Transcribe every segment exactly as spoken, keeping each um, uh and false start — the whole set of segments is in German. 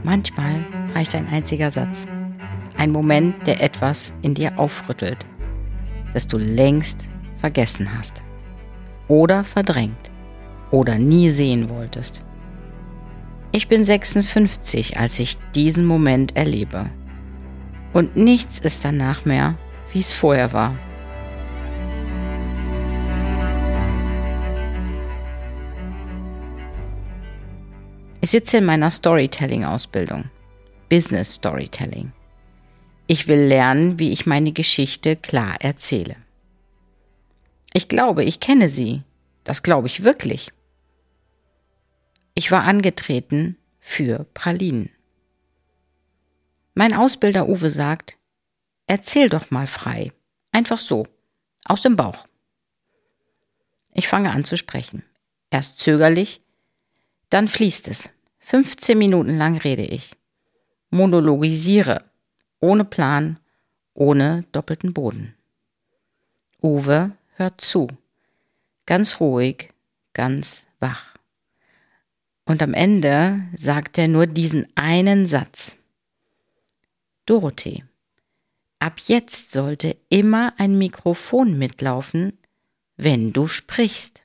Manchmal reicht ein einziger Satz. Ein Moment, der etwas in dir aufrüttelt, das du längst vergessen hast. Oder verdrängt. Oder nie sehen wolltest. Ich bin sechsundfünfzig, als ich diesen Moment erlebe. Und nichts ist danach mehr, wie es vorher war. Ich sitze in meiner Storytelling-Ausbildung. Business Storytelling. Ich will lernen, wie ich meine Geschichte klar erzähle. Ich glaube, ich kenne sie. Das glaube ich wirklich. Ich war angetreten für Pralinen. Mein Ausbilder Uwe sagt, erzähl doch mal frei. Einfach so, aus dem Bauch. Ich fange an zu sprechen. Erst zögerlich, dann fließt es. fünfzehn Minuten lang rede ich. Monologisiere. Ohne Plan, ohne doppelten Boden. Uwe hört zu. Ganz ruhig, ganz wach. Und am Ende sagt er nur diesen einen Satz. Dorothee, ab jetzt sollte immer ein Mikrofon mitlaufen, wenn du sprichst.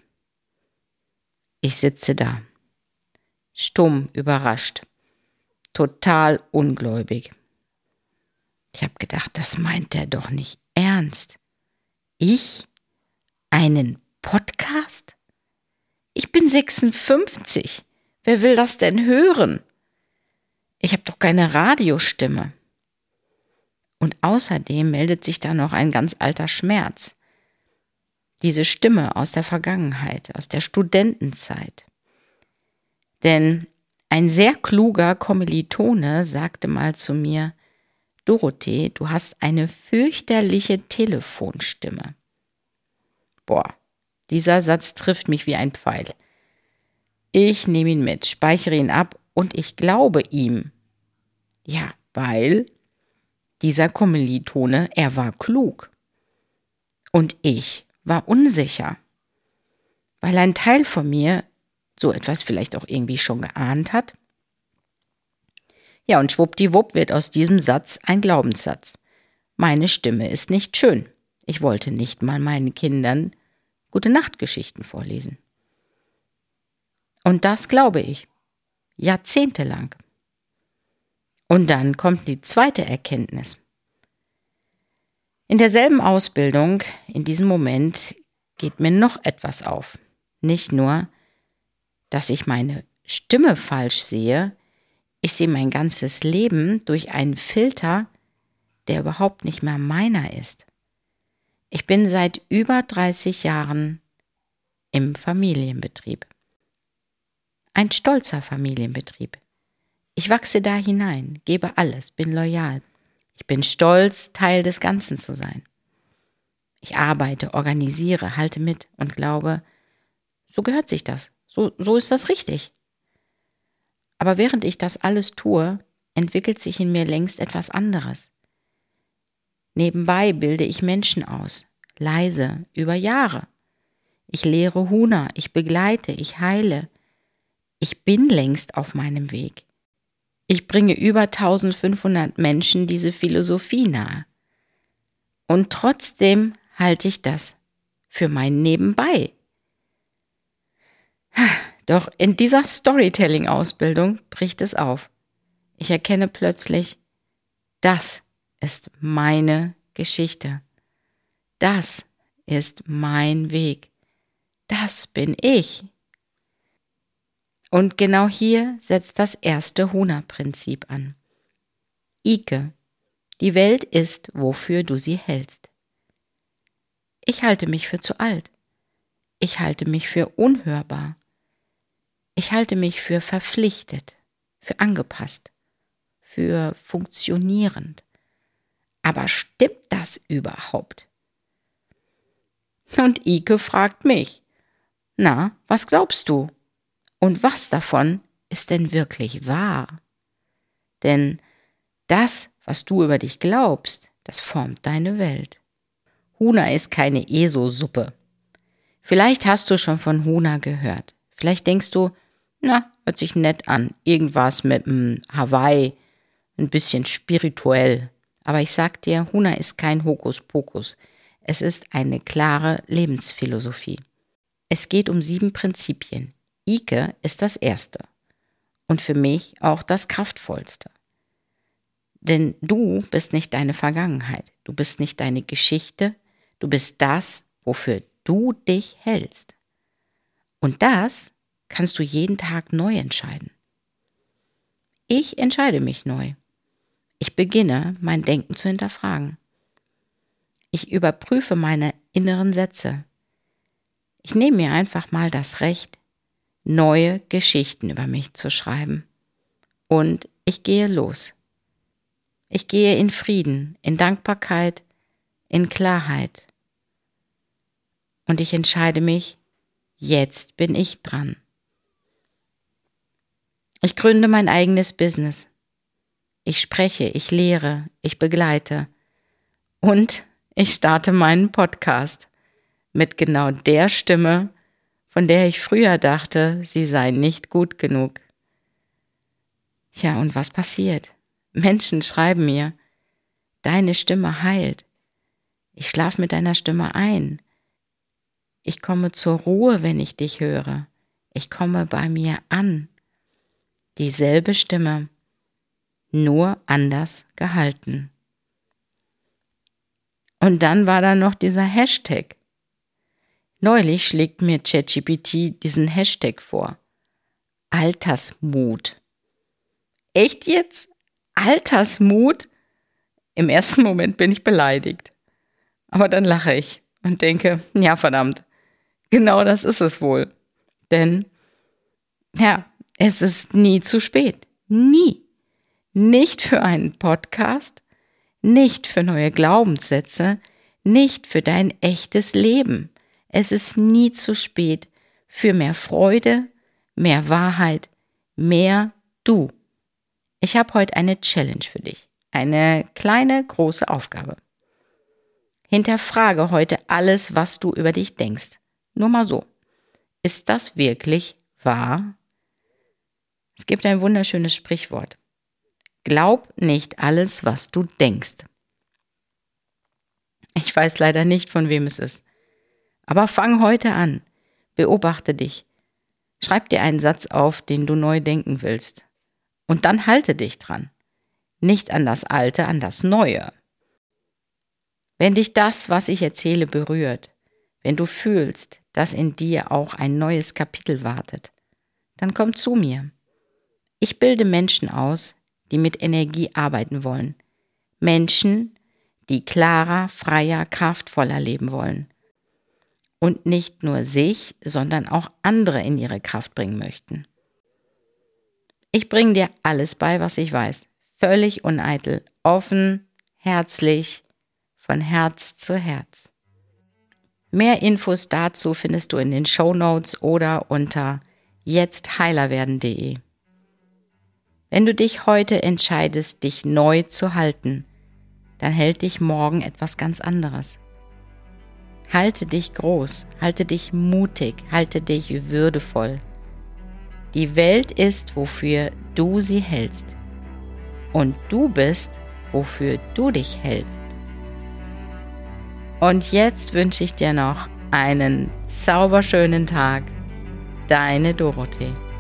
Ich sitze da. Stumm, überrascht. Total ungläubig. Ich habe gedacht, das meint er doch nicht ernst. Ich? Einen Podcast? Ich bin sechsundfünfzig. Wer will das denn hören? Ich habe doch keine Radiostimme. Und außerdem meldet sich da noch ein ganz alter Schmerz. Diese Stimme aus der Vergangenheit, aus der Studentenzeit. Denn ein sehr kluger Kommilitone sagte mal zu mir, Dorothee, du hast eine fürchterliche Telefonstimme. Boah, dieser Satz trifft mich wie ein Pfeil. Ich nehme ihn mit, speichere ihn ab und ich glaube ihm. Ja, weil dieser Kommilitone, er war klug. Und ich war unsicher. Weil ein Teil von mir so etwas vielleicht auch irgendwie schon geahnt hat. Ja, und schwuppdiwupp wird aus diesem Satz ein Glaubenssatz. Meine Stimme ist nicht schön. Ich wollte nicht mal meinen Kindern Gute-Nacht-Geschichten vorlesen. Und das glaube ich. Jahrzehntelang. Und dann kommt die zweite Erkenntnis. In derselben Ausbildung, in diesem Moment, geht mir noch etwas auf. Nicht nur, dass ich meine Stimme falsch sehe, ich sehe mein ganzes Leben durch einen Filter, der überhaupt nicht mehr meiner ist. Ich bin seit über dreißig Jahren im Familienbetrieb. Ein stolzer Familienbetrieb. Ich wachse da hinein, gebe alles, bin loyal. Ich bin stolz, Teil des Ganzen zu sein. Ich arbeite, organisiere, halte mit und glaube, so gehört sich das, so, so ist das richtig. Aber während ich das alles tue, entwickelt sich in mir längst etwas anderes. Nebenbei bilde ich Menschen aus, leise, über Jahre. Ich lehre Huna, ich begleite, ich heile. Ich bin längst auf meinem Weg. Ich bringe über eintausendfünfhundert Menschen diese Philosophie nahe. Und trotzdem halte ich das für mein Nebenbei. Doch in dieser Storytelling-Ausbildung bricht es auf. Ich erkenne plötzlich, das ist meine Geschichte. Das ist mein Weg. Das bin ich. Und genau hier setzt das erste Huna-Prinzip an. Ike, die Welt ist, wofür du sie hältst. Ich halte mich für zu alt. Ich halte mich für unhörbar. Ich halte mich für verpflichtet, für angepasst, für funktionierend. Aber stimmt das überhaupt? Und Ike fragt mich, na, was glaubst du? Und was davon ist denn wirklich wahr? Denn das, was du über dich glaubst, das formt deine Welt. Huna ist keine E S O-Suppe. Vielleicht hast du schon von Huna gehört. Vielleicht denkst du, Na, hört sich nett an. Irgendwas mit dem Hawaii, ein bisschen spirituell. Aber ich sag dir, Huna ist kein Hokuspokus. Es ist eine klare Lebensphilosophie. Es geht um sieben Prinzipien. Ike ist das erste. Und für mich auch das kraftvollste. Denn du bist nicht deine Vergangenheit. Du bist nicht deine Geschichte. Du bist das, wofür du dich hältst. Und das kannst du jeden Tag neu entscheiden. Ich entscheide mich neu. Ich beginne, mein Denken zu hinterfragen. Ich überprüfe meine inneren Sätze. Ich nehme mir einfach mal das Recht, neue Geschichten über mich zu schreiben. Und ich gehe los. Ich gehe in Frieden, in Dankbarkeit, in Klarheit. Und ich entscheide mich, jetzt bin ich dran. Ich gründe mein eigenes Business. Ich spreche, ich lehre, ich begleite. Und ich starte meinen Podcast mit genau der Stimme, von der ich früher dachte, sie sei nicht gut genug. Ja, und was passiert? Menschen schreiben mir, deine Stimme heilt. Ich schlafe mit deiner Stimme ein. Ich komme zur Ruhe, wenn ich dich höre. Ich komme bei mir an. Dieselbe Stimme, nur anders gehalten. Und dann war da noch dieser Hashtag. Neulich schlägt mir ChatGPT diesen Hashtag vor. Altersmut. Echt jetzt? Altersmut? Im ersten Moment bin ich beleidigt. Aber dann lache ich und denke, ja verdammt, genau das ist es wohl. Denn, ja, es ist nie zu spät. Nie. Nicht für einen Podcast, nicht für neue Glaubenssätze, nicht für dein echtes Leben. Es ist nie zu spät für mehr Freude, mehr Wahrheit, mehr du. Ich habe heute eine Challenge für dich. Eine kleine, große Aufgabe. Hinterfrage heute alles, was du über dich denkst. Nur mal so. Ist das wirklich wahr? Es gibt ein wunderschönes Sprichwort. Glaub nicht alles, was du denkst. Ich weiß leider nicht, von wem es ist. Aber fang heute an. Beobachte dich. Schreib dir einen Satz auf, den du neu denken willst. Und dann halte dich dran. Nicht an das Alte, an das Neue. Wenn dich das, was ich erzähle, berührt, wenn du fühlst, dass in dir auch ein neues Kapitel wartet, dann komm zu mir. Ich bilde Menschen aus, die mit Energie arbeiten wollen. Menschen, die klarer, freier, kraftvoller leben wollen. Und nicht nur sich, sondern auch andere in ihre Kraft bringen möchten. Ich bringe dir alles bei, was ich weiß. Völlig uneitel, offen, herzlich, von Herz zu Herz. Mehr Infos dazu findest du in den Shownotes oder unter jetzt heiler werden punkt de. Wenn du dich heute entscheidest, dich neu zu halten, dann hält dich morgen etwas ganz anderes. Halte dich groß, halte dich mutig, halte dich würdevoll. Die Welt ist, wofür du sie hältst. Und du bist, wofür du dich hältst. Und jetzt wünsche ich dir noch einen zauberschönen Tag. Deine Dorothee.